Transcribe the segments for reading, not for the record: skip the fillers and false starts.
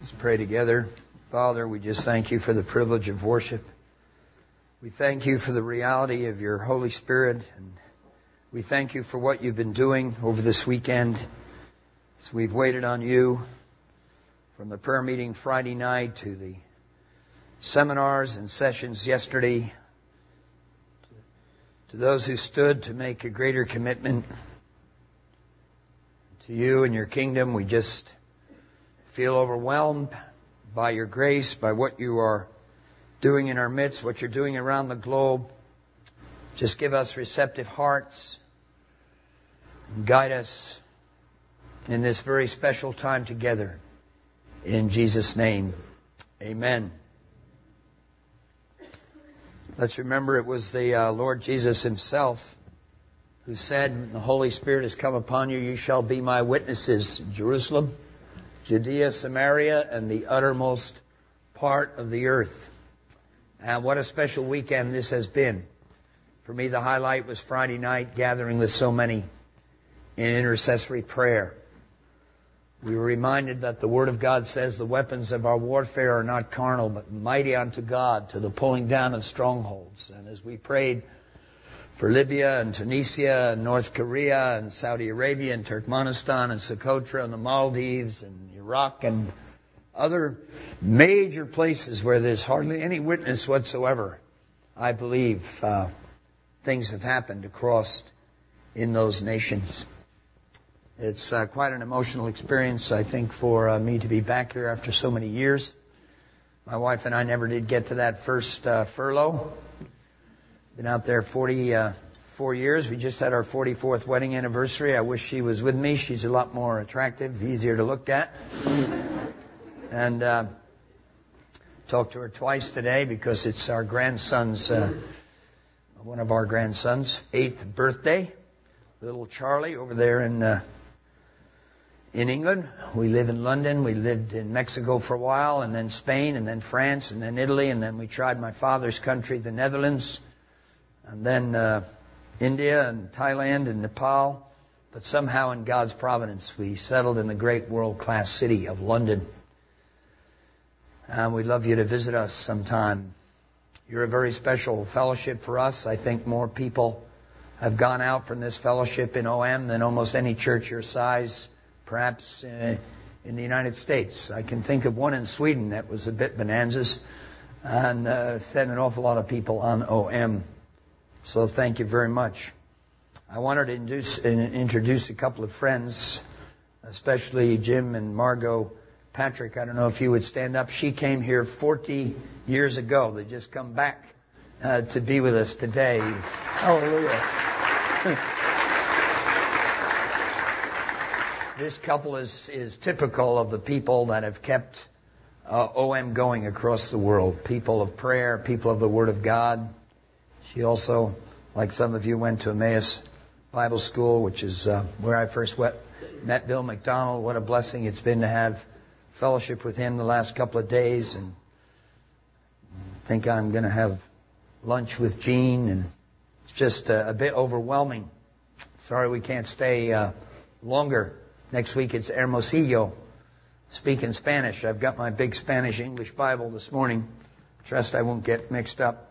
Let's pray together. Father, we just thank you for the privilege of worship. We thank you for the reality of your Holy Spirit. And we thank you for what you've been doing over this weekend as we've waited on you, from the prayer meeting Friday night to the seminars and sessions yesterday, to those who stood to make a greater commitment to you and your kingdom. We just feel overwhelmed by your grace, by what you are doing in our midst, what you're doing around the globe. Just give us receptive hearts and guide us in this very special time together. In Jesus' name, amen. Let's remember it was the Lord Jesus himself who said, "The Holy Spirit has come upon you. You shall be my witnesses in Jerusalem, Judea, Samaria, and the uttermost part of the earth." And what a special weekend this has been. For me, the highlight was Friday night, gathering with so many in intercessory prayer. We were reminded that the Word of God says the weapons of our warfare are not carnal, but mighty unto God, to the pulling down of strongholds. And as we prayed for Libya and Tunisia and North Korea and Saudi Arabia and Turkmenistan and Socotra and the Maldives and Iraq and other major places where there's hardly any witness whatsoever, I believe things have happened across in those nations. It's quite an emotional experience, I think, for me to be back here after so many years. My wife and I never did get to that first furlough. Been out there 44 years. We just had our 44th wedding anniversary. I wish she was with me. She's a lot more attractive, easier to look at. And talked to her twice today because it's our grandson's, one of our grandsons' 8th birthday. Little Charlie over there in England. We live in London. We lived in Mexico for a while, and then Spain, and then France, and then Italy, and then we tried my father's country, the Netherlands, and then India and Thailand and Nepal. But somehow in God's providence, we settled in the great world-class city of London. And we'd love you to visit us sometime. You're a very special fellowship for us. I think more people have gone out from this fellowship in OM than almost any church your size, perhaps in the United States. I can think of one in Sweden that was a bit bonanzas and sent an awful lot of people on OM. So thank you very much. I wanted to introduce a couple of friends, especially Jim and Margot Patrick. I don't know if you would stand up. She came here 40 years ago. They just come back to be with us today. Hallelujah. This couple is typical of the people that have kept OM going across the world. People of prayer, people of the Word of God. She also, like some of you, went to Emmaus Bible School, which is where I first met Bill McDonald. What a blessing it's been to have fellowship with him the last couple of days. And I think I'm going to have lunch with Gene, and it's just a bit overwhelming. Sorry we can't stay longer. Next week it's Hermosillo, speaking Spanish. I've got my big Spanish-English Bible this morning. Trust I won't get mixed up.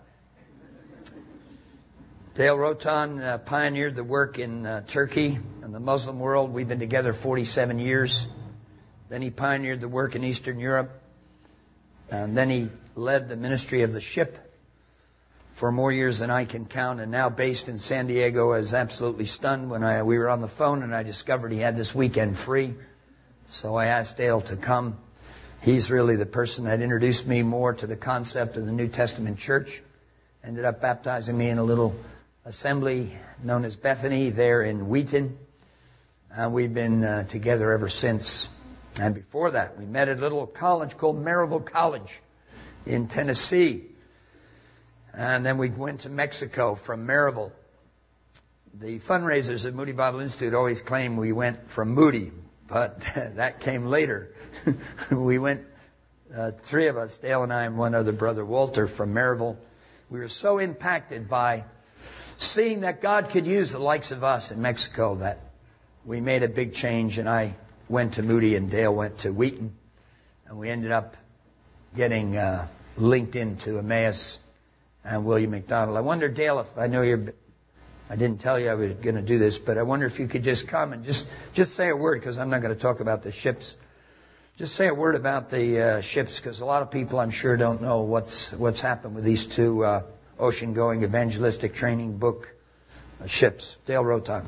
Dale Rotan pioneered the work in Turkey and the Muslim world. We've been together 47 years. Then he pioneered the work in Eastern Europe. And then he led the ministry of the ship for more years than I can count, and now based in San Diego. I was absolutely stunned when we were on the phone and I discovered he had this weekend free. So I asked Dale to come. He's really the person that introduced me more to the concept of the New Testament church. Ended up baptizing me in a little assembly known as Bethany there in Wheaton. And we've been together ever since. And before that, we met at a little college called Maryville College in Tennessee. And then we went to Mexico from Maryville. The fundraisers at Moody Bible Institute always claim we went from Moody, but that came later. We went, three of us, Dale and I and one other brother, Walter, from Maryville. We were so impacted by seeing that God could use the likes of us in Mexico that we made a big change, and I went to Moody and Dale went to Wheaton. and we ended up getting linked into Emmaus and William McDonald. I wonder, Dale, if I know I didn't tell you I was going to do this, but I wonder if you could just come and just say a word, because I'm not going to talk about the ships. Just say a word about the ships, because a lot of people, I'm sure, don't know what's happened with these two ocean-going evangelistic training book ships. Dale Rotan.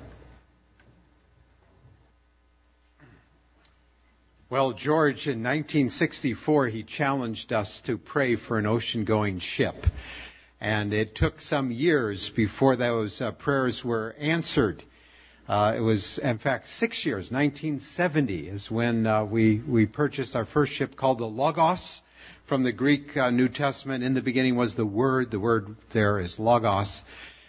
Well, George, in 1964, he challenged us to pray for an ocean-going ship. And it took some years before those prayers were answered. It was, in fact, 6 years. 1970 is when we purchased our first ship called the Logos from the Greek New Testament. In the beginning was the Word. The word there is Logos.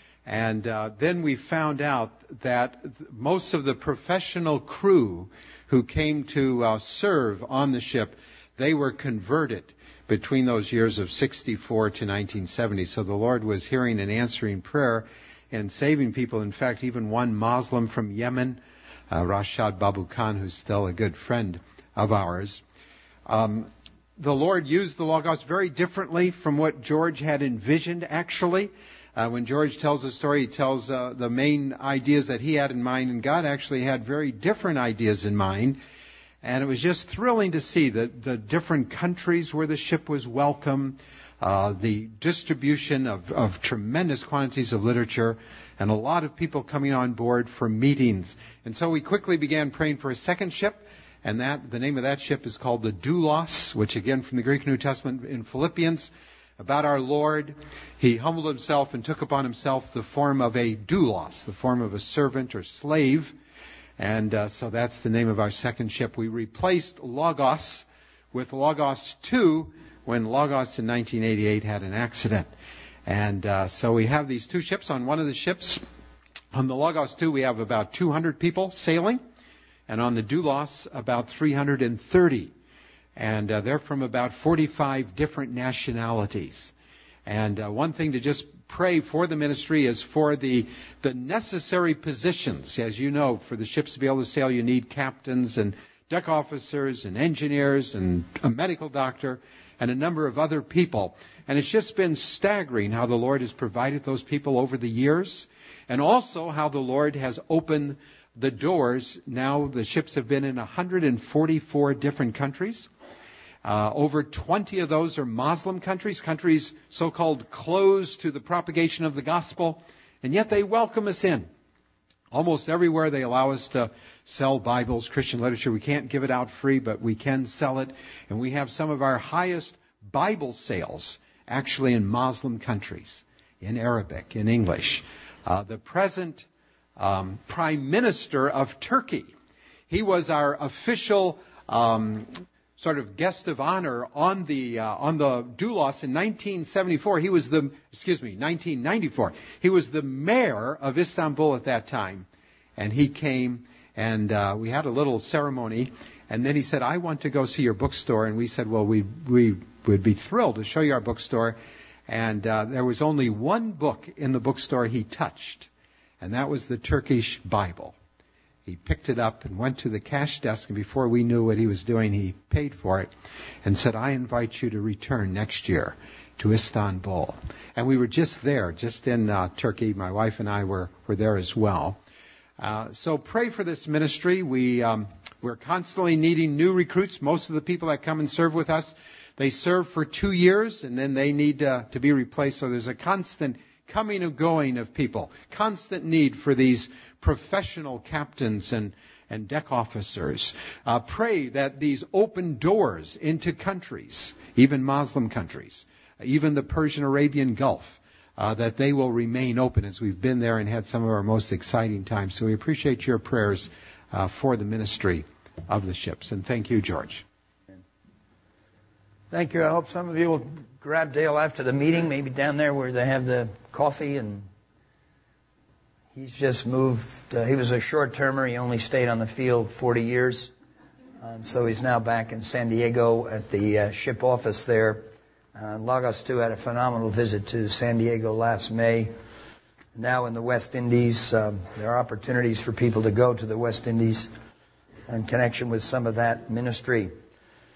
And then we found out that most of the professional crew who came to serve on the ship, they were converted between those years of 64 to 1970. So the Lord was hearing and answering prayer and saving people. In fact, even one Muslim from Yemen, Rashad Babu Khan, who's still a good friend of ours. The Lord used the Logos very differently from what George had envisioned, actually. When George tells the story, he tells the main ideas that he had in mind, and God actually had very different ideas in mind. And it was just thrilling to see the different countries where the ship was welcome, the distribution of tremendous quantities of literature, and a lot of people coming on board for meetings. And so we quickly began praying for a second ship, and the name of that ship is called the Doulos, which again from the Greek New Testament in Philippians, about our Lord. He humbled himself and took upon himself the form of a doulos, the form of a servant or slave. And so that's the name of our second ship. We replaced Logos with Logos 2 when Logos in 1988 had an accident. And so we have these two ships. On one of the ships, on the Logos 2, we have about 200 people sailing. And on the Doulos, about 330. And they're from about 45 different nationalities. And one thing to just pray for the ministry is for the necessary positions. As you know, for the ships to be able to sail, you need captains and deck officers and engineers and a medical doctor and a number of other people. And it's just been staggering how the Lord has provided those people over the years, and also how the Lord has opened the doors. Now the ships have been in 144 different countries. Over 20 of those are Muslim countries so-called closed to the propagation of the gospel, and yet they welcome us in. Almost everywhere they allow us to sell Bibles, Christian literature. We can't give it out free, but we can sell it. And we have some of our highest Bible sales actually in Muslim countries, in Arabic, in English. The present Prime Minister of Turkey, he was our official sort of guest of honor on the Doulos in 1974. 1994. He was the mayor of Istanbul at that time, and he came and we had a little ceremony. And then he said, "I want to go see your bookstore." And we said, "Well, we would be thrilled to show you our bookstore." And there was only one book in the bookstore he touched, and that was the Turkish Bible. He picked it up and went to the cash desk, and before we knew what he was doing, he paid for it and said, "I invite you to return next year to Istanbul." And we were just there, just in Turkey. My wife and I were there as well. So pray for this ministry. We're constantly needing new recruits. Most of the people that come and serve with us, they serve for 2 years, and then they need to be replaced. So there's a constant coming and going of people, constant need for these professional captains and deck officers. Pray that these open doors into countries, even Muslim countries, even the Persian Arabian Gulf, that they will remain open, as we've been there and had some of our most exciting times. So we appreciate your prayers for the ministry of the ships. And thank you, George. Thank you. I hope some of you will grab Dale after the meeting, maybe down there where they have the coffee. And he's just moved. He was a short-termer. He only stayed on the field 40 years. And so he's now back in San Diego at the ship office there. Logos 2 had a phenomenal visit to San Diego last May. Now in the West Indies, there are opportunities for people to go to the West Indies in connection with some of that ministry.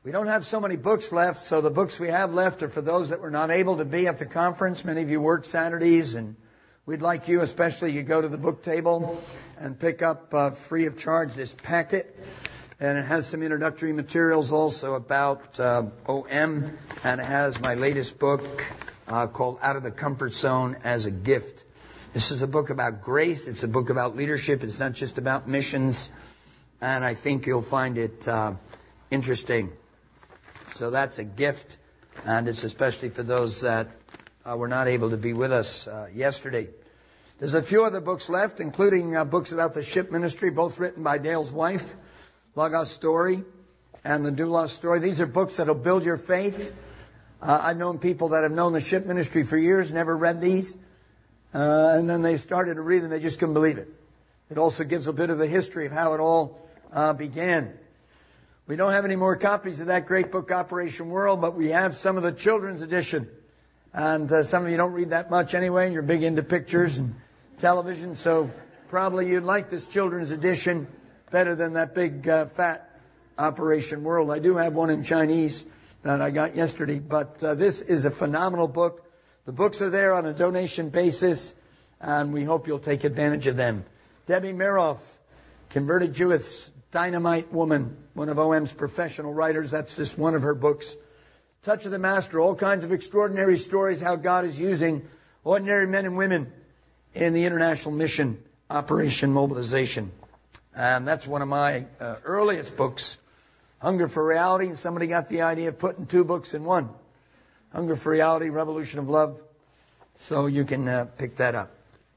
We don't have so many books left, so the books we have left are for those that were not able to be at the conference. Many of you work Saturdays, and we'd like you, especially, you go to the book table and pick up free of charge this packet. And it has some introductory materials also about OM, and it has my latest book called Out of the Comfort Zone as a Gift. This is a book about grace. It's a book about leadership. It's not just about missions. And I think you'll find it interesting. So that's a gift, and it's especially for those that were not able to be with us yesterday. There's a few other books left, including books about the ship ministry, both written by Dale's wife, Logos Story and the Doulos Story. These are books that will build your faith. I've known people that have known the ship ministry for years, never read these, and then they started to read them, they just couldn't believe it. It also gives a bit of the history of how it all began. We don't have any more copies of that great book, Operation World, but we have some of the children's edition. And some of you don't read that much anyway, and you're big into pictures and television, so probably you'd like this children's edition better than that big, fat Operation World. I do have one in Chinese that I got yesterday, but this is a phenomenal book. The books are there on a donation basis, and we hope you'll take advantage of them. Debbie Miroff, Converted Jewess, Dynamite Woman, one of OM's professional writers. That's just one of her books. Touch of the Master, all kinds of extraordinary stories how God is using ordinary men and women in the international mission, Operation Mobilization. And that's one of my earliest books, Hunger for Reality. And somebody got the idea of putting two books in one. Hunger for Reality, Revolution of Love. So you can pick that up.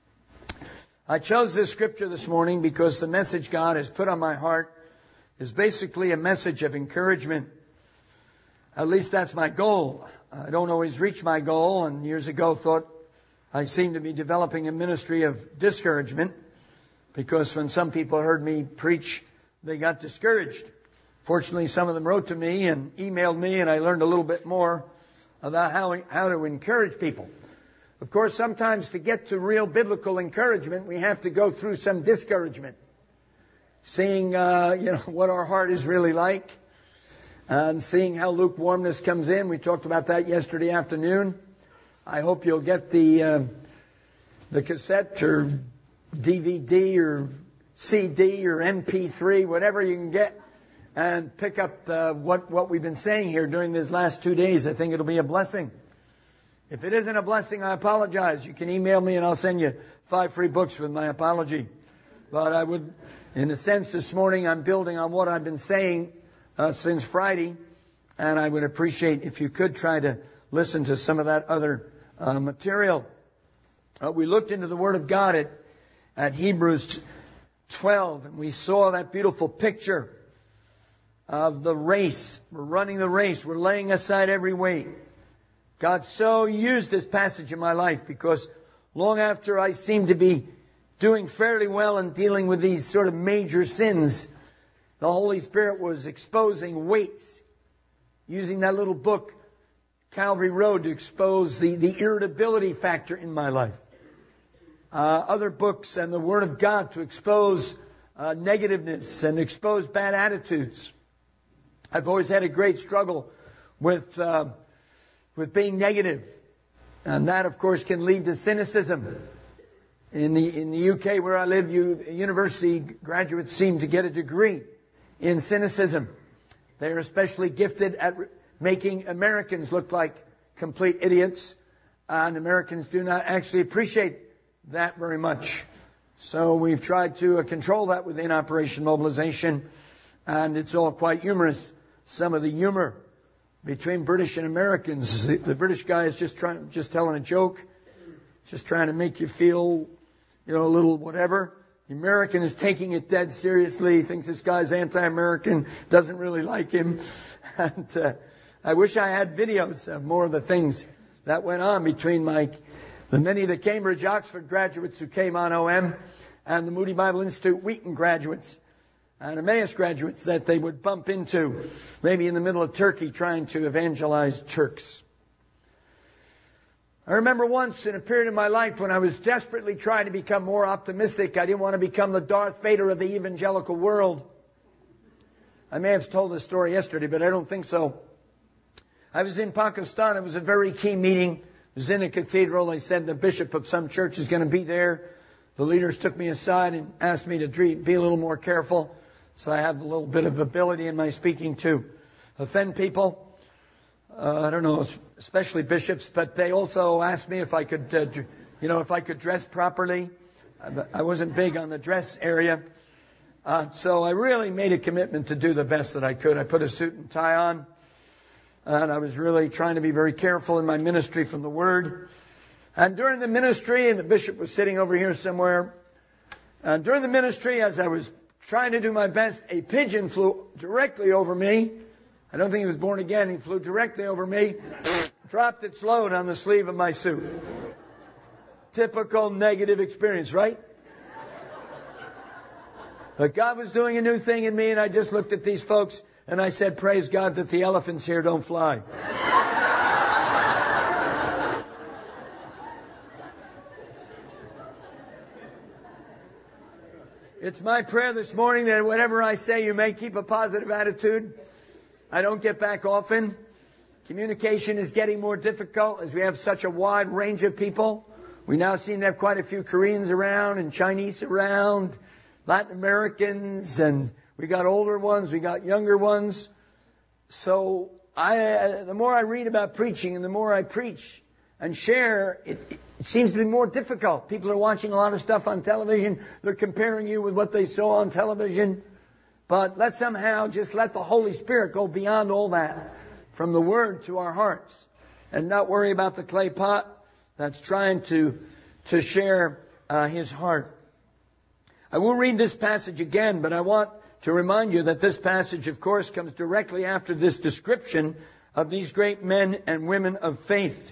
I chose this scripture this morning because the message God has put on my heart is basically a message of encouragement. At least that's my goal. I don't always reach my goal, and years ago thought I seemed to be developing a ministry of discouragement, because when some people heard me preach, they got discouraged. Fortunately, some of them wrote to me and emailed me, and I learned a little bit more about how to encourage people. Of course, sometimes to get to real biblical encouragement, we have to go through some discouragement. Seeing, what our heart is really like, and seeing how lukewarmness comes in. We talked about that yesterday afternoon. I hope you'll get the cassette or DVD or CD or MP3, whatever you can get, and pick up what we've been saying here during these last 2 days. I think it'll be a blessing. If it isn't a blessing, I apologize. You can email me and I'll send you 5 free books with my apology. But I would, in a sense, this morning I'm building on what I've been saying since Friday, and I would appreciate if you could try to listen to some of that other material. We looked into the Word of God at Hebrews 12, and we saw that beautiful picture of the race. We're running the race. We're laying aside every weight. God so used this passage in my life, because long after I seemed to be doing fairly well in dealing with these sort of major sins, the Holy Spirit was exposing weights, using that little book, Calvary Road, to expose the irritability factor in my life. Other books and the Word of God to expose negativeness and expose bad attitudes. I've always had a great struggle with being negative. And that, of course, can lead to cynicism. In the UK where I live, university graduates seem to get a degree in cynicism. They're especially gifted at making Americans look like complete idiots. And Americans do not actually appreciate that very much. So we've tried to control that within Operation Mobilization. And it's all quite humorous. Some of the humor between British and Americans. The British guy is just telling a joke, just trying to make you feel, a little whatever. The American is taking it dead seriously. He thinks this guy's anti-American, doesn't really like him. And I wish I had videos of more of the things that went on between the many of the Cambridge, Oxford graduates who came on OM, and the Moody Bible Institute Wheaton graduates and Emmaus graduates that they would bump into, maybe in the middle of Turkey, trying to evangelize Turks. I remember once in a period of my life when I was desperately trying to become more optimistic. I didn't want to become the Darth Vader of the evangelical world. I may have told this story yesterday, but I don't think so. I was in Pakistan. It was a very key meeting. It was in a cathedral. They said the bishop of some church is going to be there. The leaders took me aside and asked me to be a little more careful. So I have a little bit of ability in my speaking to offend people. I don't know, especially bishops, but they also asked me if I could, if I could dress properly. I wasn't big on the dress area. So I really made a commitment to do the best that I could. I put a suit and tie on. And I was really trying to be very careful in my ministry from the Word. And during the ministry, and the bishop was sitting over here somewhere, and during the ministry, as I was trying to do my best, a pigeon flew directly over me. I don't think he was born again. He flew directly over me, dropped its load on the sleeve of my suit. Typical negative experience, right? But God was doing a new thing in me, and I just looked at these folks, and I said, praise God that the elephants here don't fly. It's my prayer this morning that whatever I say, you may keep a positive attitude. I don't get back often. Communication is getting more difficult as we have such a wide range of people. We now seem to have quite a few Koreans around and Chinese around, Latin Americans, and we got older ones, we got younger ones. So the more I read about preaching and the more I preach and share, it seems to be more difficult. People are watching a lot of stuff on television. They're comparing you with what they saw on television. But let's somehow just let the Holy Spirit go beyond all that from the Word to our hearts and not worry about the clay pot that's trying to share His heart. I won't read this passage again, but I want to remind you that this passage, of course, comes directly after this description of these great men and women of faith.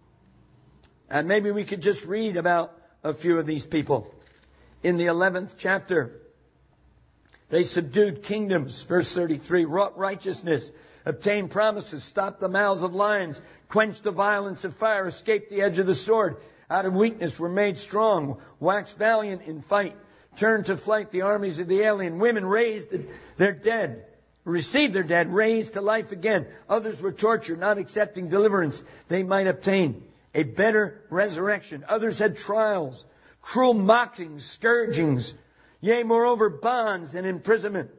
And maybe we could just read about a few of these people. In the 11th chapter, they subdued kingdoms, verse 33, wrought righteousness, obtained promises, stopped the mouths of lions, quenched the violence of fire, escaped the edge of the sword, out of weakness were made strong, waxed valiant in fight, turned to flight the armies of the alien. Women raised their dead, received their dead, raised to life again. Others were tortured, not accepting deliverance they might obtain a better resurrection. Others had trials, cruel mockings, scourgings, yea, moreover, bonds and imprisonment.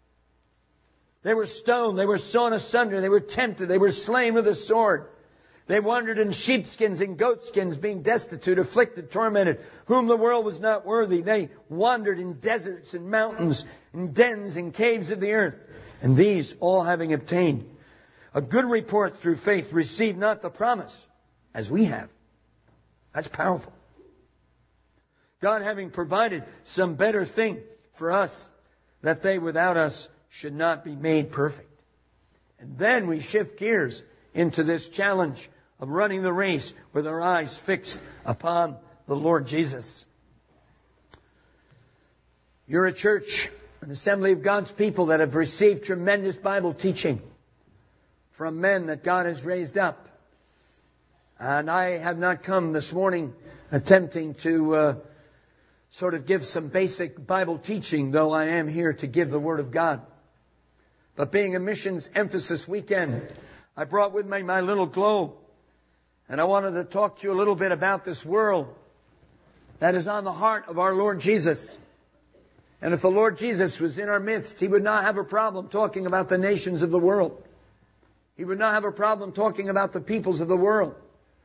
They were stoned, they were sawn asunder, they were tempted, they were slain with a sword. They wandered in sheepskins and goatskins, being destitute, afflicted, tormented, whom the world was not worthy. They wandered in deserts and mountains, in dens and caves of the earth. And these, all having obtained a good report through faith, received not the promise, as we have. That's powerful. God having provided some better thing for us, that they without us should not be made perfect. And then we shift gears into this challenge of running the race with our eyes fixed upon the Lord Jesus. You're a church, an assembly of God's people that have received tremendous Bible teaching from men that God has raised up. And I have not come this morning attempting to sort of give some basic Bible teaching, though I am here to give the Word of God. But being a missions emphasis weekend, I brought with me my little globe. And I wanted to talk to you a little bit about this world that is on the heart of our Lord Jesus. And if the Lord Jesus was in our midst, He would not have a problem talking about the nations of the world. He would not have a problem talking about the peoples of the world.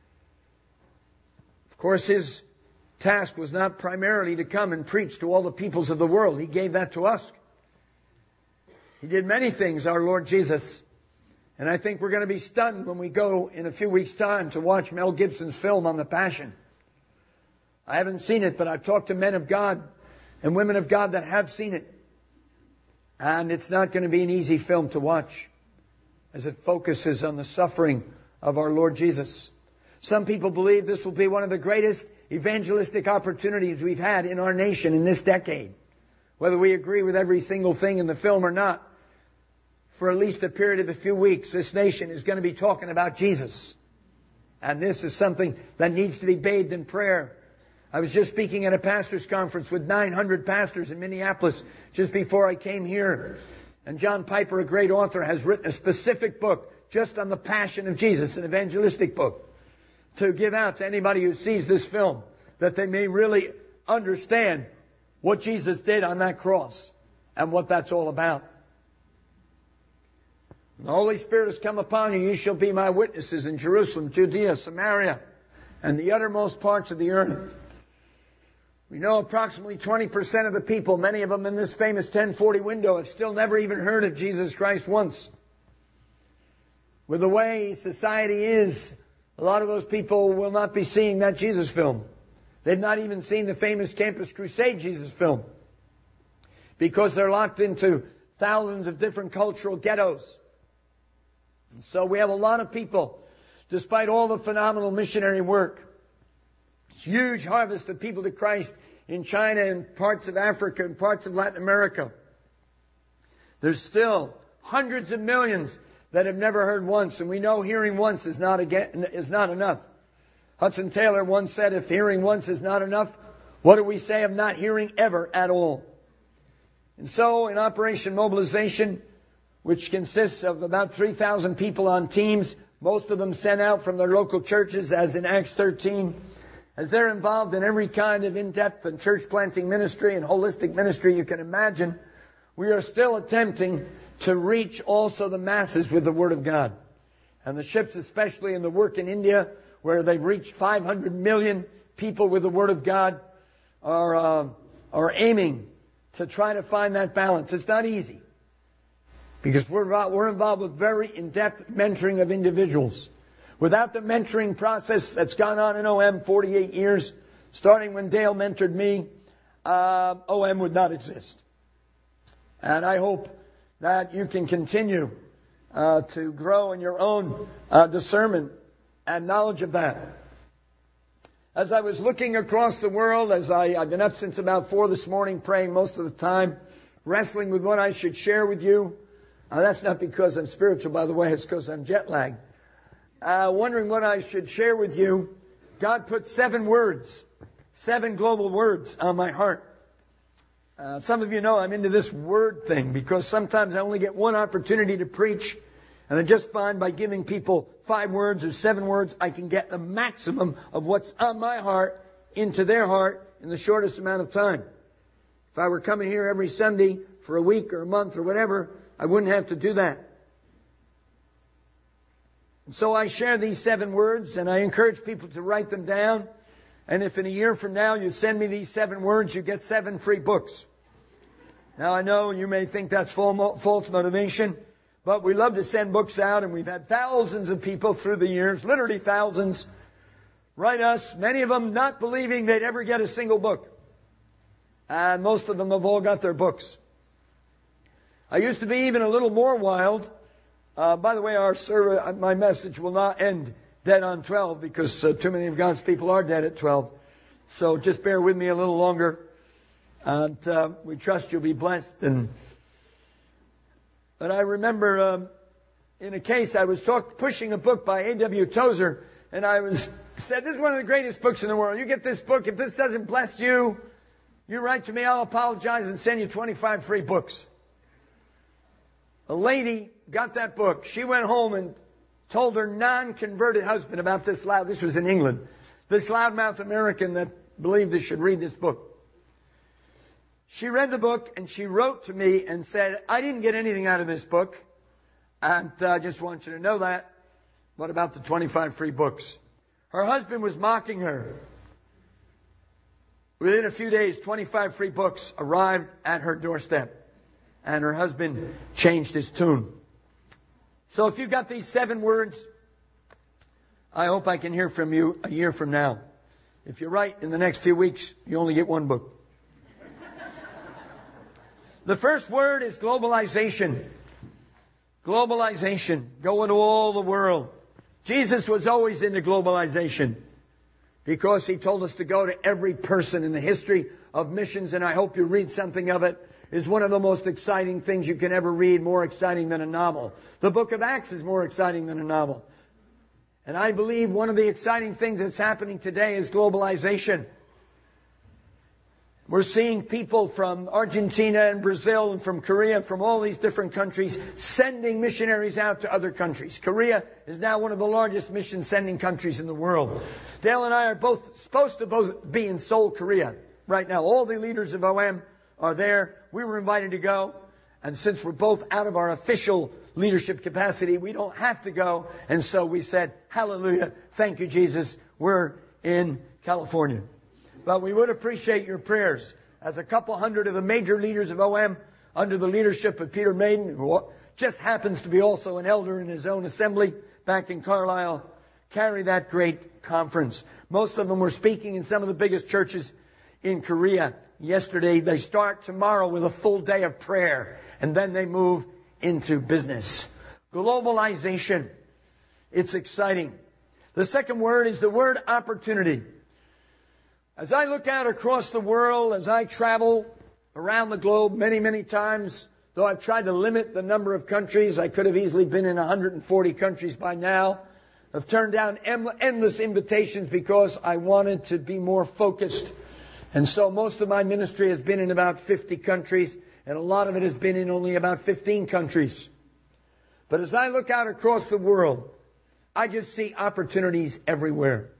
Of course, His task was not primarily to come and preach to all the peoples of the world. He gave that to us. He did many things, our Lord Jesus. And I think we're going to be stunned when we go in a few weeks' time to watch Mel Gibson's film on the Passion. I haven't seen it, but I've talked to men of God and women of God that have seen it. And it's not going to be an easy film to watch, as it focuses on the suffering of our Lord Jesus. Some people believe this will be one of the greatest evangelistic opportunities we've had in our nation in this decade. Whether we agree with every single thing in the film or not, for at least a period of a few weeks, this nation is going to be talking about Jesus. And this is something that needs to be bathed in prayer. I was just speaking at a pastor's conference with 900 pastors in Minneapolis just before I came here. And John Piper, a great author, has written a specific book just on the Passion of Jesus, an evangelistic book, to give out to anybody who sees this film, that they may really understand what Jesus did on that cross and what that's all about. When the Holy Spirit has come upon you, you shall be my witnesses in Jerusalem, Judea, Samaria, and the uttermost parts of the earth. We know approximately 20% of the people, many of them in this famous 1040 window, have still never even heard of Jesus Christ once. With the way society is, a lot of those people will not be seeing that Jesus film. They've not even seen the famous Campus Crusade Jesus film, because they're locked into thousands of different cultural ghettos. And so we have a lot of people, despite all the phenomenal missionary work, huge harvest of people to Christ in China and parts of Africa and parts of Latin America. There's still hundreds of millions that have never heard once, and we know hearing once is not enough. Hudson Taylor once said, if hearing once is not enough, what do we say of not hearing ever at all? And so in Operation Mobilization, which consists of about 3,000 people on teams, most of them sent out from their local churches, as in Acts 13, as they're involved in every kind of in-depth and church planting ministry and holistic ministry you can imagine, we are still attempting to reach also the masses with the Word of God. And the ships, especially in the work in India, where they've reached 500 million people with the Word of God, are aiming to try to find that balance. It's not easy, because we're involved with very in-depth mentoring of individuals. Without the mentoring process that's gone on in OM 48 years, starting when Dale mentored me, OM would not exist. And I hope that you can continue to grow in your own discernment and knowledge of that. As I was looking across the world, I've been up since about 4 this morning, praying most of the time, wrestling with what I should share with you. That's not because I'm spiritual, by the way. It's because I'm jet lagged. Wondering what I should share with you. God put 7 words, 7 global words on my heart. Some of you know I'm into this word thing, because sometimes I only get one opportunity to preach, and I just find by giving people 5 words or 7 words, I can get the maximum of what's on my heart into their heart in the shortest amount of time. If I were coming here every Sunday for a week or a month or whatever, I wouldn't have to do that. And so I share these 7 words, and I encourage people to write them down. And if in a year from now you send me these 7 words, you get 7 free books. Now I know you may think that's false motivation, but we love to send books out, and we've had thousands of people through the years, literally thousands, write us, many of them not believing they'd ever get a single book. And most of them have all got their books. I used to be even a little more wild. By the way, my message will not end dead on 12, because too many of God's people are dead at 12. So just bear with me a little longer. And we trust you'll be blessed. But I remember in a case I was pushing a book by A.W. Tozer, and I said, this is one of the greatest books in the world. You get this book. If this doesn't bless you, you write to me. I'll apologize and send you 25 free books. A lady got that book. She went home and told her non-converted husband about this was in England, this loudmouth American that believed they should read this book. She read the book, and she wrote to me and said, I didn't get anything out of this book, and I just want you to know that. What about the 25 free books? Her husband was mocking her. Within a few days, 25 free books arrived at her doorstep, and her husband changed his tune. So if you've got these 7 words, I hope I can hear from you a year from now. If you write in the next few weeks, you only get 1 book. The first word is globalization. Globalization. Go into all the world. Jesus was always into globalization, because he told us to go to every person. In the history of missions, and I hope you read something of it, is one of the most exciting things you can ever read, more exciting than a novel. The book of Acts is more exciting than a novel. And I believe one of the exciting things that's happening today is globalization. We're seeing people from Argentina and Brazil and from Korea and from all these different countries sending missionaries out to other countries. Korea is now one of the largest mission sending countries in the world. Dale and I are both supposed to be in Seoul, Korea right now. All the leaders of OM are there. We were invited to go. And since we're both out of our official leadership capacity, we don't have to go. And so we said, hallelujah, thank you, Jesus. We're in California. But we would appreciate your prayers as a couple hundred of the major leaders of OM under the leadership of Peter Maiden, who just happens to be also an elder in his own assembly back in Carlisle, carry that great conference. Most of them were speaking in some of the biggest churches in Korea yesterday. They start tomorrow with a full day of prayer, and then they move into business. Globalization. It's exciting. The second word is the word opportunity. As I look out across the world, as I travel around the globe many, many times, though I've tried to limit the number of countries, I could have easily been in 140 countries by now. I've turned down endless invitations because I wanted to be more focused. And so most of my ministry has been in about 50 countries, and a lot of it has been in only about 15 countries. But as I look out across the world, I just see opportunities everywhere.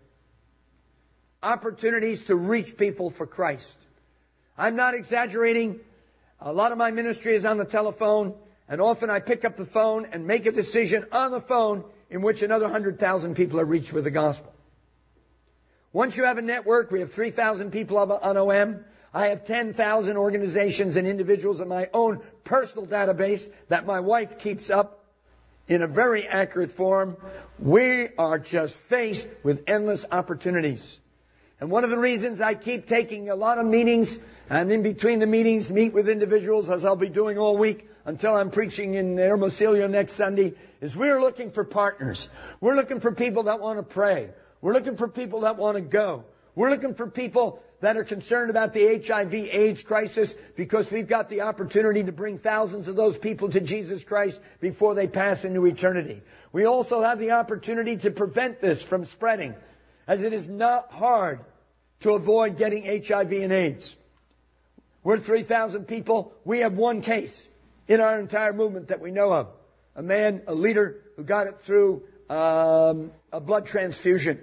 Opportunities to reach people for Christ. I'm not exaggerating. A lot of my ministry is on the telephone, and often I pick up the phone and make a decision on the phone in which another 100,000 people are reached with the gospel. Once you have a network, we have 3,000 people on OM. I have 10,000 organizations and individuals in my own personal database that my wife keeps up in a very accurate form. We are just faced with endless opportunities. And one of the reasons I keep taking a lot of meetings, and in between the meetings meet with individuals, as I'll be doing all week until I'm preaching in Hermosillo next Sunday, is we're looking for partners. We're looking for people that want to pray. We're looking for people that want to go. We're looking for people that are concerned about the HIV/AIDS crisis, because we've got the opportunity to bring thousands of those people to Jesus Christ before they pass into eternity. We also have the opportunity to prevent this from spreading, as it is not hard to avoid getting HIV and AIDS. We're 3,000 people. We have one case in our entire movement that we know of. A man, a leader, who got it through a blood transfusion.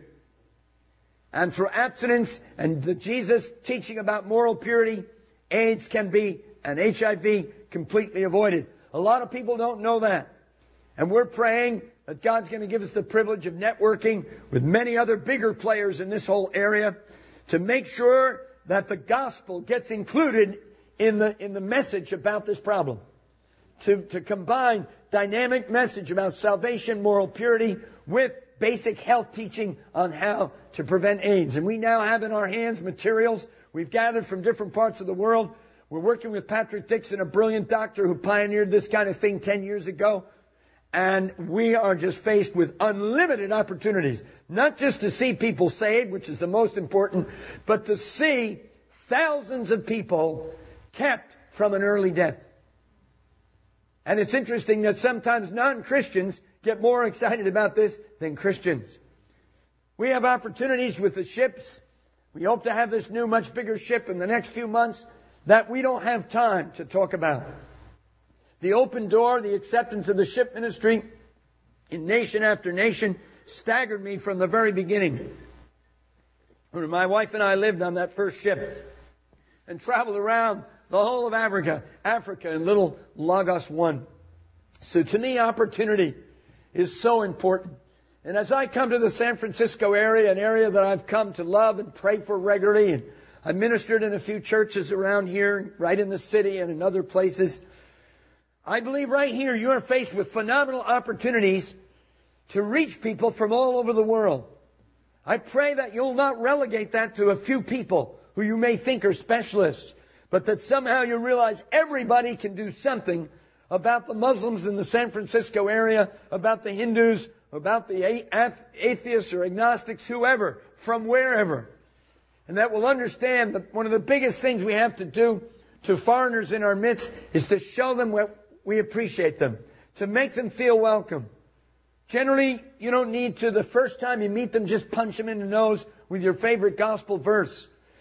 And through abstinence and the Jesus teaching about moral purity, AIDS can be, and HIV, completely avoided. A lot of people don't know that. And we're praying that God's going to give us the privilege of networking with many other bigger players in this whole area to make sure that the gospel gets included in the message about this problem. To combine dynamic message about salvation, moral purity, with basic health teaching on how to prevent AIDS. And we now have in our hands materials we've gathered from different parts of the world. We're working with Patrick Dixon, a brilliant doctor who pioneered this kind of thing 10 years ago. And we are just faced with unlimited opportunities, not just to see people saved, which is the most important, but to see thousands of people kept from an early death. And it's interesting that sometimes non-Christians get more excited about this than Christians. We have opportunities with the ships. We hope to have this new, much bigger ship in the next few months that we don't have time to talk about. The open door, the acceptance of the ship ministry in nation after nation staggered me from the very beginning. When my wife and I lived on that first ship and traveled around the whole of Africa and little Lagos 1. So to me, opportunity is so important. And as I come to the San Francisco area, an area that I've come to love and pray for regularly, and I ministered in a few churches around here, right in the city and in other places, I believe right here you are faced with phenomenal opportunities to reach people from all over the world. I pray that you'll not relegate that to a few people who you may think are specialists, but that somehow you realize everybody can do something about the Muslims in the San Francisco area, about the Hindus, about the atheists or agnostics, whoever, from wherever. And that will understand that one of the biggest things we have to do to foreigners in our midst is to show them what we appreciate them, to make them feel welcome. Generally, you don't need to, the first time you meet them, just punch them in the nose with your favorite gospel verse.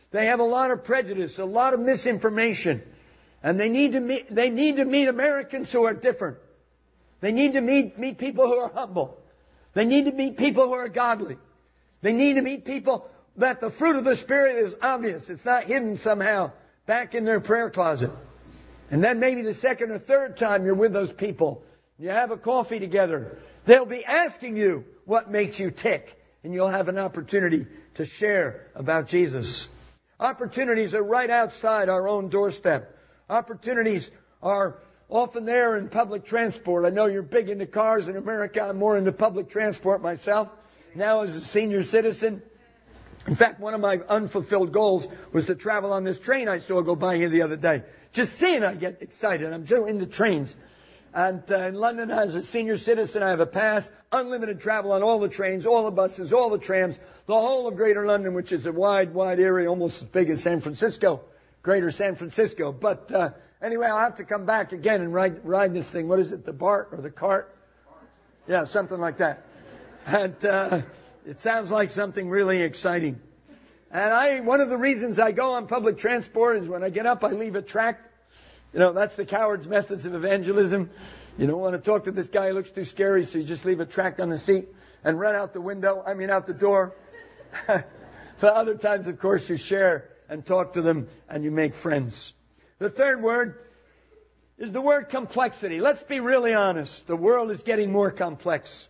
They have a lot of prejudice, a lot of misinformation. And they need to meet Americans who are different. They need to meet people who are humble. They need to meet people who are godly. They need to meet people that the fruit of the Spirit is obvious. It's not hidden somehow back in their prayer closet. And then maybe the second or third time you're with those people, you have a coffee together, they'll be asking you what makes you tick. And you'll have an opportunity to share about Jesus. Opportunities are right outside our own doorstep. Opportunities are often there in public transport. I know you're big into cars in America. I'm more into public transport myself. Now as a senior citizen. In fact, one of my unfulfilled goals was to travel on this train I saw go by here the other day. Just seeing I get excited. I'm so into trains. And in London, as a senior citizen, I have a pass, unlimited travel on all the trains, all the buses, all the trams, the whole of Greater London, which is a wide, wide area, almost as big as San Francisco, Greater San Francisco. But anyway, I'll have to come back again and ride this thing. What is it, the BART or the cart? Yeah, something like that. And it sounds like something really exciting. And one of the reasons I go on public transport is when I get up, I leave a tract. You know, that's the coward's methods of evangelism. You don't want to talk to this guy who looks too scary, so you just leave a tract on the seat and run out the door. But other times, of course, you share and talk to them and you make friends. The third word is the word complexity. Let's be really honest. The world is getting more complex.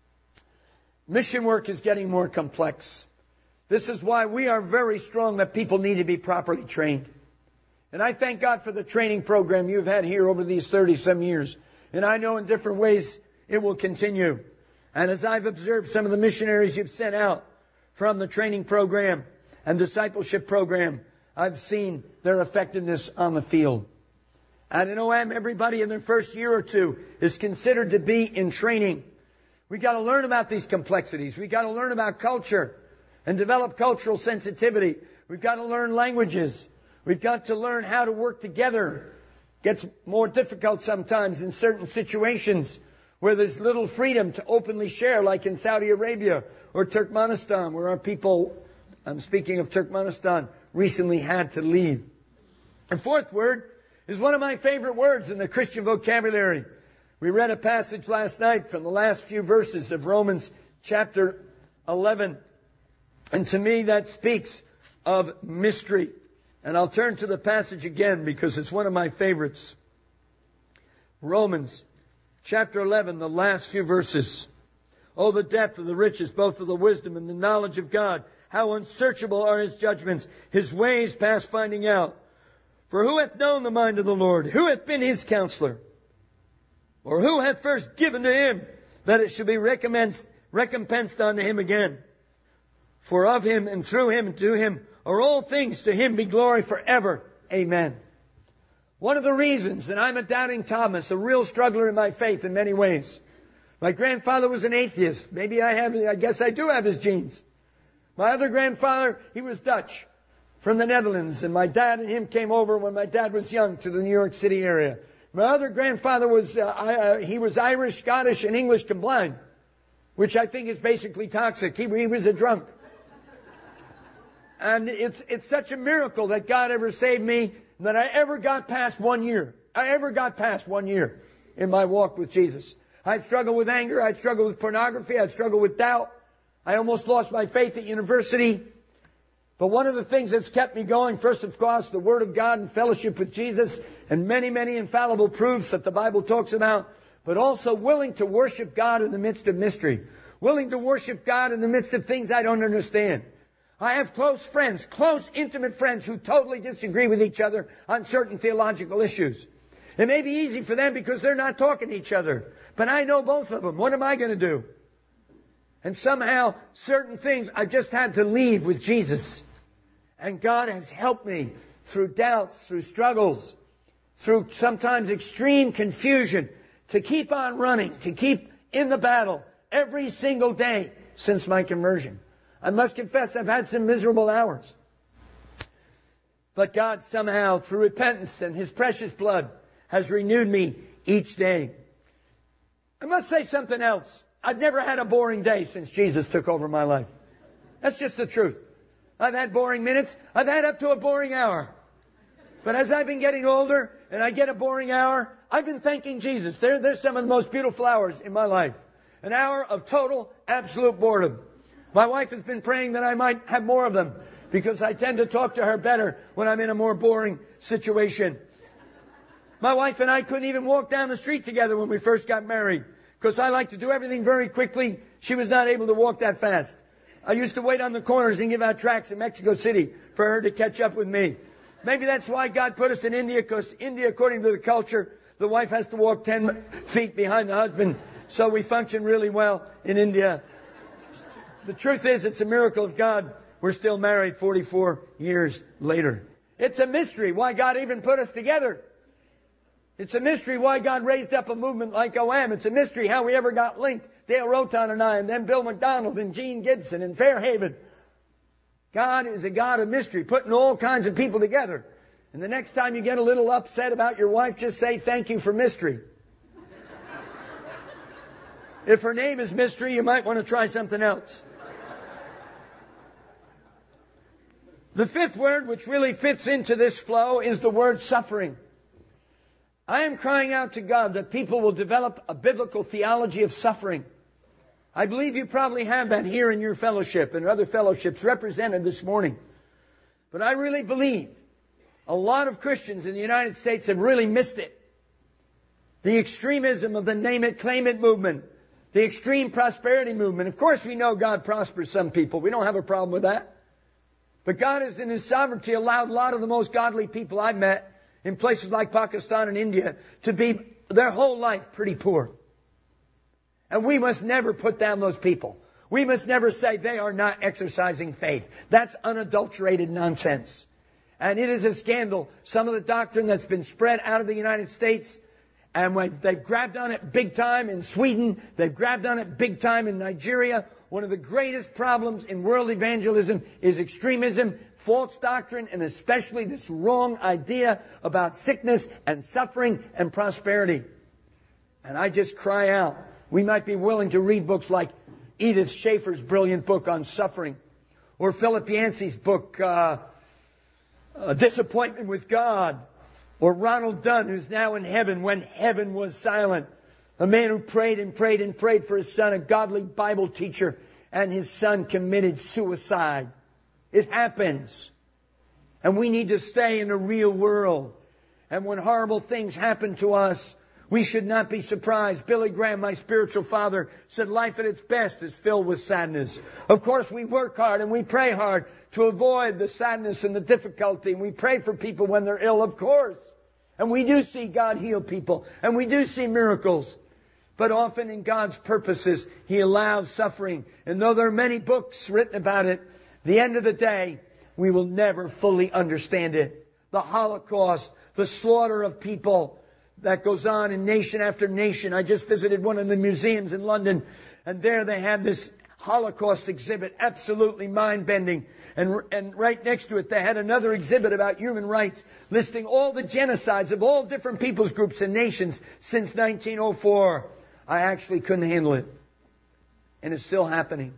Mission work is getting more complex. This is why we are very strong that people need to be properly trained. And I thank God for the training program you've had here over these 30-some years. And I know in different ways it will continue. And as I've observed some of the missionaries you've sent out from the training program and discipleship program, I've seen their effectiveness on the field. And in OM, everybody in their first year or two is considered to be in training. We've got to learn about these complexities. We've got to learn about culture and develop cultural sensitivity. We've got to learn languages. We've got to learn how to work together. It gets more difficult sometimes in certain situations where there's little freedom to openly share, like in Saudi Arabia or Turkmenistan, where our people, I'm speaking of Turkmenistan, recently had to leave. The fourth word is one of my favorite words in the Christian vocabulary. We read a passage last night from the last few verses of Romans chapter 11. And to me that speaks of mystery. And I'll turn to the passage again because it's one of my favorites. Romans chapter 11, the last few verses. Oh, the depth of the riches, both of the wisdom and the knowledge of God. How unsearchable are His judgments, His ways past finding out. For who hath known the mind of the Lord? Who hath been His counselor? Or who hath first given to Him that it should be recompensed unto Him again? For of Him and through Him and to Him are all things, to Him be glory forever. Amen. One of the reasons that I'm a doubting Thomas, a real struggler in my faith in many ways. My grandfather was an atheist. I guess I do have his genes. My other grandfather, he was Dutch from the Netherlands. And my dad and him came over when my dad was young to the New York City area. My other grandfather was Irish, Scottish, and English combined, which I think is basically toxic. He was a drunk. And it's such a miracle that God ever saved me, that I ever got past 1 year. I ever got past 1 year in my walk with Jesus. I'd struggled with anger. I'd struggled with pornography. I'd struggled with doubt. I almost lost my faith at university. But one of the things that's kept me going, first of course, the Word of God and fellowship with Jesus, and many, many infallible proofs that the Bible talks about, but also willing to worship God in the midst of mystery. Willing to worship God in the midst of things I don't understand. I have close friends, close, intimate friends who totally disagree with each other on certain theological issues. It may be easy for them because they're not talking to each other. But I know both of them. What am I going to do? And somehow, certain things I just had to leave with Jesus. And God has helped me through doubts, through struggles, through sometimes extreme confusion, to keep on running, to keep in the battle every single day since my conversion. I must confess I've had some miserable hours. But God somehow, through repentance and His precious blood, has renewed me each day. I must say something else. I've never had a boring day since Jesus took over my life. That's just the truth. I've had boring minutes. I've had up to a boring hour. But as I've been getting older and I get a boring hour, I've been thanking Jesus. There's some of the most beautiful hours in my life. An hour of total, absolute boredom. My wife has been praying that I might have more of them because I tend to talk to her better when I'm in a more boring situation. My wife and I couldn't even walk down the street together when we first got married because I like to do everything very quickly. She was not able to walk that fast. I used to wait on the corners and give out tracts in Mexico City for her to catch up with me. Maybe that's why God put us in India, because India, according to the culture, the wife has to walk 10 feet behind the husband. So we function really well in India. The truth is, it's a miracle of God. We're still married 44 years later. It's a mystery why God even put us together. It's a mystery why God raised up a movement like OAM. It's a mystery how we ever got linked. Dale Roton and I, and then Bill McDonald and Gene Gibson and Fairhaven. God is a God of mystery, putting all kinds of people together. And the next time you get a little upset about your wife, just say, thank you for mystery. If her name is Mystery, you might want to try something else. The fifth word, which really fits into this flow, is the word suffering. I am crying out to God that people will develop a biblical theology of suffering. I believe you probably have that here in your fellowship and other fellowships represented this morning. But I really believe a lot of Christians in the United States have really missed it. The extremism of the name it, claim it movement. The extreme prosperity movement. Of course we know God prospers some people. We don't have a problem with that. But God has in His sovereignty allowed a lot of the most godly people I've met in places like Pakistan and India to be their whole life pretty poor. And we must never put down those people. We must never say they are not exercising faith. That's unadulterated nonsense. And it is a scandal. Some of the doctrine that's been spread out of the United States, and when they've grabbed on it big time in Sweden, they've grabbed on it big time in Nigeria. One of the greatest problems in world evangelism is extremism, false doctrine, and especially this wrong idea about sickness and suffering and prosperity. And I just cry out, we might be willing to read books like Edith Schaefer's brilliant book on suffering, or Philip Yancey's book, Disappointment with God, or Ronald Dunn, who's now in heaven when heaven was silent. A man who prayed and prayed and prayed for his son, a godly Bible teacher, and his son committed suicide. It happens. And we need to stay in the real world. And when horrible things happen to us, we should not be surprised. Billy Graham, my spiritual father, said life at its best is filled with sadness. Of course, we work hard and we pray hard to avoid the sadness and the difficulty. And we pray for people when they're ill, of course. And we do see God heal people. And we do see miracles. But often in God's purposes, He allows suffering. And though there are many books written about it, the end of the day, we will never fully understand it. The Holocaust, the slaughter of people that goes on in nation after nation. I just visited one of the museums in London, and there they have this Holocaust exhibit, absolutely mind-bending. And right next to it, they had another exhibit about human rights, listing all the genocides of all different peoples groups and nations since 1904. I actually couldn't handle it. And it's still happening.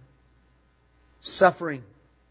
Suffering.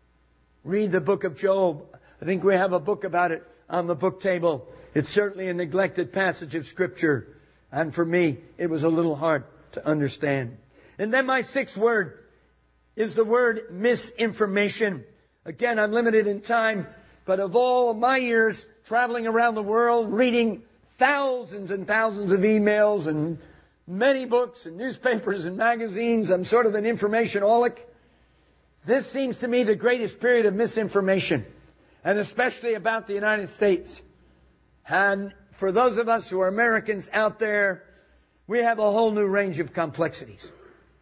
Read the book of Job. I think we have a book about it on the book table. It's certainly a neglected passage of Scripture. And for me, it was a little hard to understand. And then my sixth word is the word misinformation. Again, I'm limited in time, but of all my years traveling around the world, reading thousands and thousands of emails and many books and newspapers and magazines, I'm sort of an informationaholic. This seems to me the greatest period of misinformation, and especially about the United States. And for those of us who are Americans out there, we have a whole new range of complexities.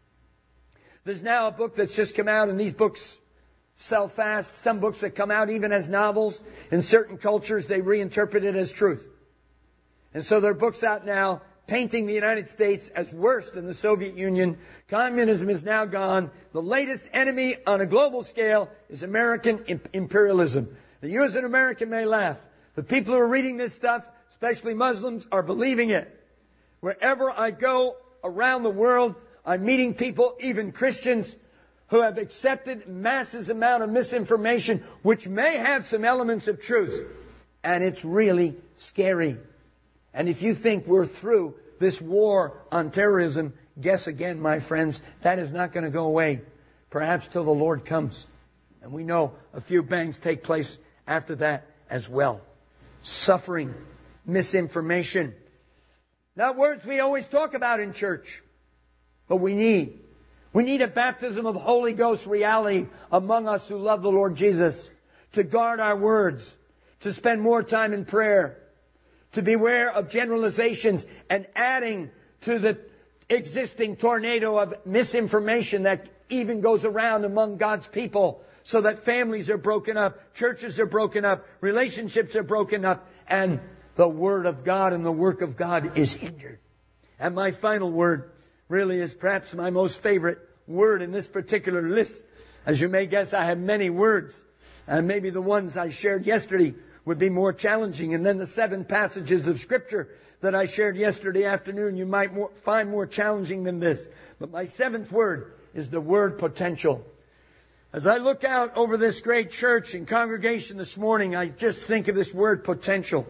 There's now a book that's just come out, and these books sell fast. Some books that come out even as novels. In certain cultures, they reinterpret it as truth. And so there are books out now painting the United States as worse than the Soviet Union. Communism is now gone. The latest enemy on a global scale is American imperialism. Now, you as an American may laugh. The people who are reading this stuff, especially Muslims, are believing it. Wherever I go around the world, I'm meeting people, even Christians, who have accepted masses amount of misinformation, which may have some elements of truth. And it's really scary. And if you think we're through this war on terrorism, guess again, my friends, that is not going to go away. Perhaps till the Lord comes. And we know a few bangs take place after that as well. Suffering, misinformation. Not words we always talk about in church. But we need a baptism of Holy Ghost reality among us who love the Lord Jesus. To guard our words. To spend more time in prayer. To beware of generalizations and adding to the existing tornado of misinformation that even goes around among God's people, so that families are broken up, churches are broken up, relationships are broken up, and the Word of God and the work of God is hindered. And my final word really is perhaps my most favorite word in this particular list. As you may guess, I have many words, and maybe the ones I shared yesterday would be more challenging. And then the 7 passages of Scripture that I shared yesterday afternoon, you might find more challenging than this. But my 7th word is the word potential. As I look out over this great church and congregation this morning, I just think of this word potential.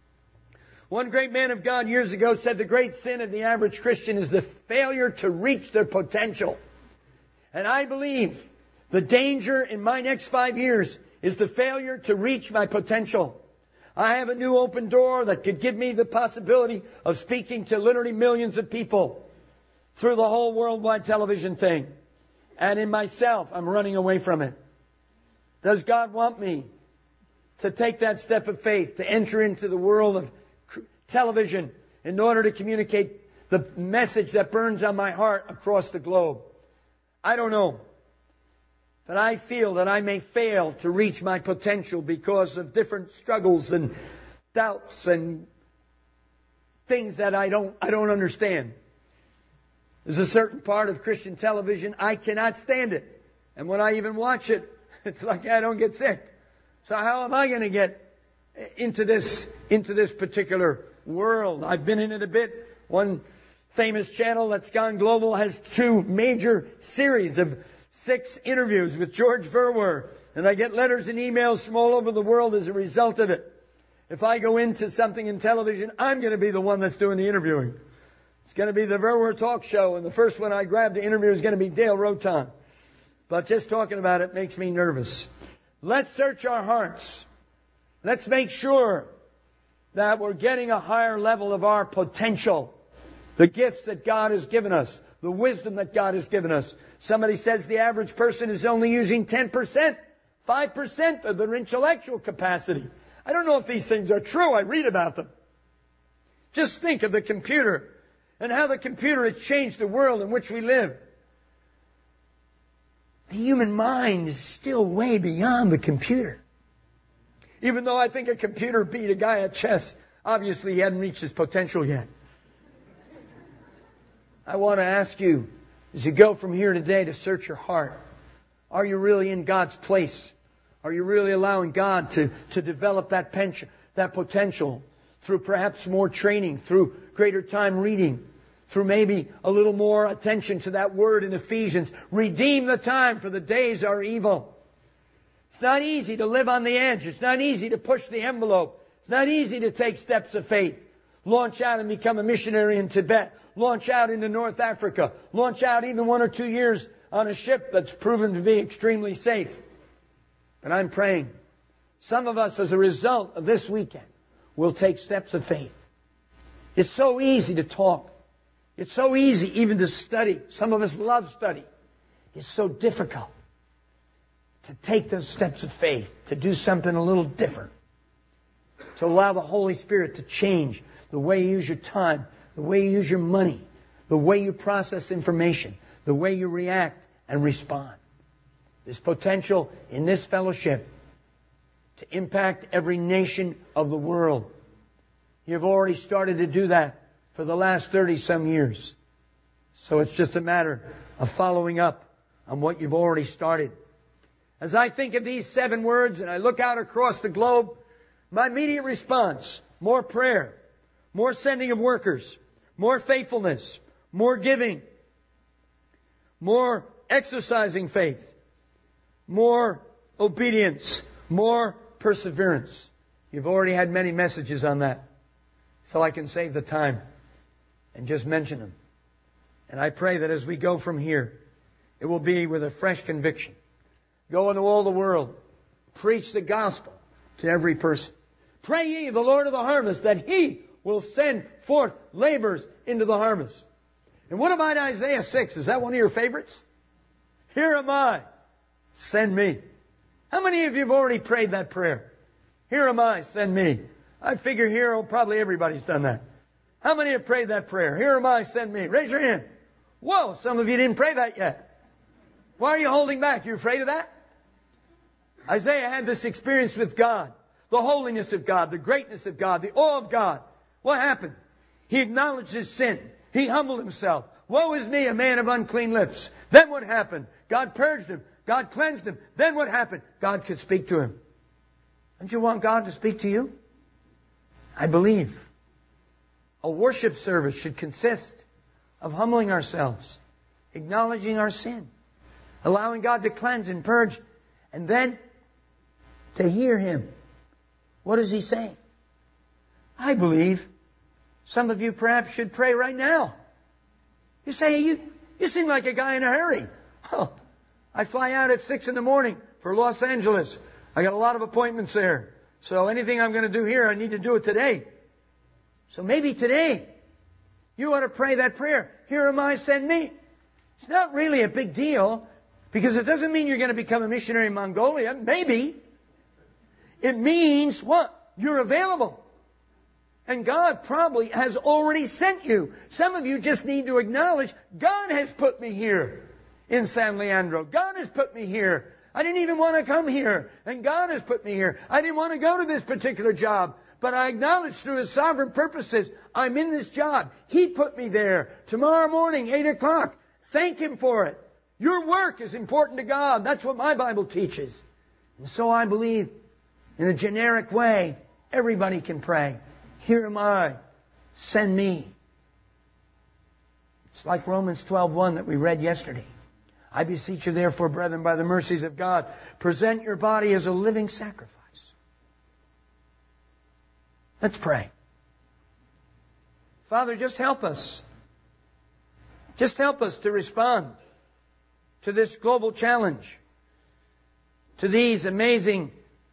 One great man of God years ago said the great sin of the average Christian is the failure to reach their potential. And I believe the danger in my next 5 years is the failure to reach my potential. I have a new open door that could give me the possibility of speaking to literally millions of people through the whole worldwide television thing. And in myself, I'm running away from it. Does God want me to take that step of faith, to enter into the world of television in order to communicate the message that burns on my heart across the globe? I don't know. But I feel that I may fail to reach my potential because of different struggles and doubts and things that I don't understand. There's a certain part of Christian television, I cannot stand it. And when I even watch it, it's like I don't get sick. So how am I going to get into this particular world? I've been in it a bit. One famous channel that's gone global has 2 major series of 6 interviews with George Verwer. And I get letters and emails from all over the world as a result of it. If I go into something in television, I'm going to be the one that's doing the interviewing. It's going to be the Verwer Talk Show. And the first one I grab to interview is going to be Dale Roton. But just talking about it makes me nervous. Let's search our hearts. Let's make sure that we're getting a higher level of our potential. The gifts that God has given us. The wisdom that God has given us. Somebody says the average person is only using 10%, 5% of their intellectual capacity. I don't know if these things are true. I read about them. Just think of the computer and how the computer has changed the world in which we live. The human mind is still way beyond the computer. Even though I think a computer beat a guy at chess, obviously he hadn't reached his potential yet. I want to ask you, as you go from here today, to search your heart. Are you really in God's place? Are you really allowing God to develop that potential through perhaps more training, through greater time reading, through maybe a little more attention to that word in Ephesians? Redeem the time, for the days are evil. It's not easy to live on the edge. It's not easy to push the envelope. It's not easy to take steps of faith. Launch out and become a missionary in Tibet. Launch out into North Africa. Launch out even 1 or 2 years on a ship that's proven to be extremely safe. But I'm praying some of us, as a result of this weekend, will take steps of faith. It's so easy to talk. It's so easy even to study. Some of us love study. It's so difficult to take those steps of faith, to do something a little different, to allow the Holy Spirit to change the way you use your time, the way you use your money, the way you process information, the way you react and respond. There's potential in this fellowship to impact every nation of the world. You've already started to do that for the last 30-some years. So it's just a matter of following up on what you've already started. As I think of these 7 words and I look out across the globe, my immediate response: more prayer, more sending of workers, more faithfulness, more giving, more exercising faith, more obedience, more perseverance. You've already had many messages on that, so I can save the time and just mention them. And I pray that as we go from here, it will be with a fresh conviction. Go into all the world, preach the gospel to every person. Pray ye the Lord of the harvest that He will send forth laborers into the harvest. And what about Isaiah 6? Is that one of your favorites? Here am I, send me. How many of you have already prayed that prayer? Here am I, send me. I figure here, probably everybody's done that. How many have prayed that prayer? Here am I, send me. Raise your hand. Whoa, some of you didn't pray that yet. Why are you holding back? You afraid of that? Isaiah had this experience with God, the holiness of God, the greatness of God, the awe of God. What happened? He acknowledged his sin. He humbled himself. Woe is me, a man of unclean lips. Then what happened? God purged him. God cleansed him. Then what happened? God could speak to him. Don't you want God to speak to you? I believe a worship service should consist of humbling ourselves, acknowledging our sin, allowing God to cleanse and purge, and then to hear Him. What is He saying? I believe some of you perhaps should pray right now. You say, you seem like a guy in a hurry. Oh, I fly out at 6 a.m. for Los Angeles. I got a lot of appointments there. So anything I'm going to do here, I need to do it today. So maybe today, you ought to pray that prayer. Here am I, send me. It's not really a big deal, because it doesn't mean you're going to become a missionary in Mongolia. Maybe. It means what? You're available. And God probably has already sent you. Some of you just need to acknowledge, God has put me here in San Leandro. God has put me here. I didn't even want to come here, and God has put me here. I didn't want to go to this particular job, but I acknowledge through His sovereign purposes, I'm in this job. He put me there. Tomorrow morning, 8 o'clock. Thank Him for it. Your work is important to God. That's what my Bible teaches. And so I believe, in a generic way, everybody can pray. Here am I. Send me. It's like Romans 12:1 that we read yesterday. I beseech you therefore, brethren, by the mercies of God, present your body as a living sacrifice. Let's pray. Father, just help us. Just help us to respond to this global challenge, to these amazing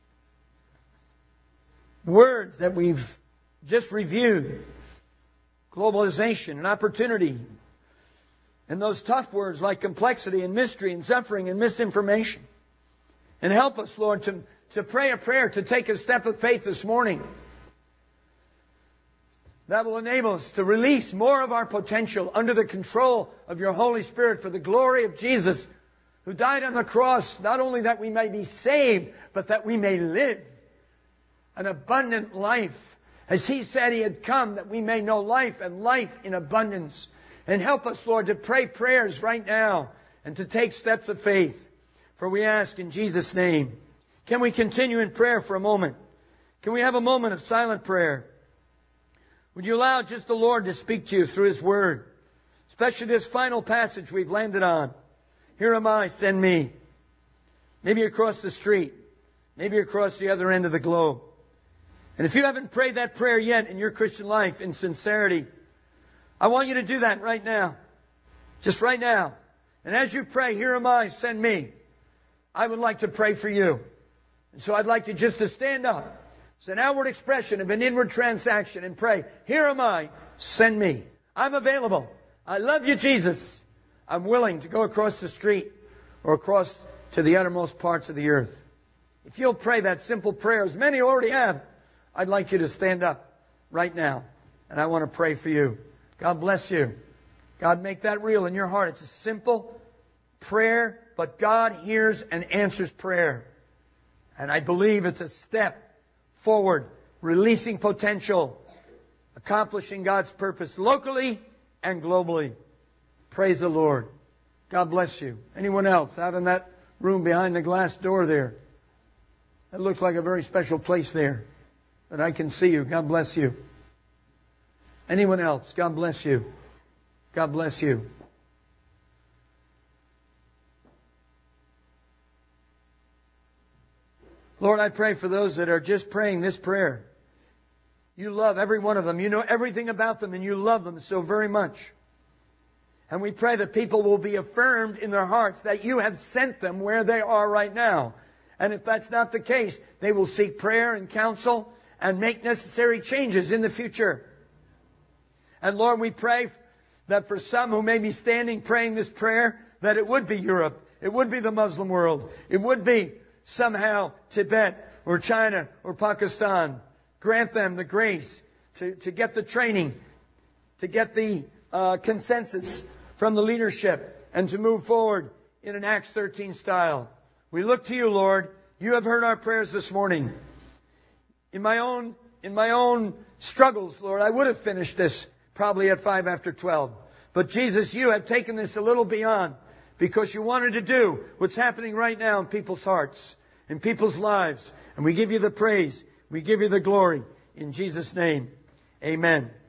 words that we've just reviewed. Globalization and opportunity. And those tough words like complexity and mystery and suffering and misinformation. And help us, Lord, to pray a prayer, to take a step of faith this morning that will enable us to release more of our potential under the control of your Holy Spirit for the glory of Jesus, who died on the cross, not only that we may be saved, but that we may live an abundant life. As He said He had come, that we may know life and life in abundance. And help us, Lord, to pray prayers right now and to take steps of faith. For we ask in Jesus' name. Can we continue in prayer for a moment? Can we have a moment of silent prayer? Would you allow just the Lord to speak to you through His Word? Especially this final passage we've landed on. Here am I, send me. Maybe across the street. Maybe across the other end of the globe. And if you haven't prayed that prayer yet in your Christian life in sincerity, I want you to do that right now. Just right now. And as you pray, here am I, send me. I would like to pray for you. And so I'd like you just to stand up. It's an outward expression of an inward transaction and pray, here am I, send me. I'm available. I love you, Jesus. I'm willing to go across the street or across to the uttermost parts of the earth. If you'll pray that simple prayer, as many already have, I'd like you to stand up right now. And I want to pray for you. God bless you. God, make that real in your heart. It's a simple prayer, but God hears and answers prayer. And I believe it's a step forward, releasing potential, accomplishing God's purpose locally and globally. Praise the Lord. God bless you. Anyone else out in that room behind the glass door there? That looks like a very special place there. But I can see you. God bless you. Anyone else? God bless you. God bless you. Lord, I pray for those that are just praying this prayer. You love every one of them. You know everything about them, and you love them so very much. And we pray that people will be affirmed in their hearts that you have sent them where they are right now. And if that's not the case, they will seek prayer and counsel and make necessary changes in the future. And Lord, we pray that for some who may be standing praying this prayer, that it would be Europe, it would be the Muslim world, it would be somehow Tibet or China or Pakistan. Grant them the grace to get the training, to get the consensus from the leadership, and to move forward in an Acts 13 style. We look to you, Lord. You have heard our prayers this morning. In my own struggles, Lord, I would have finished this probably at 5 after 12. But Jesus, you have taken this a little beyond, because you wanted to do what's happening right now in people's hearts, in people's lives. And we give you the praise. We give you the glory. In Jesus' name, amen.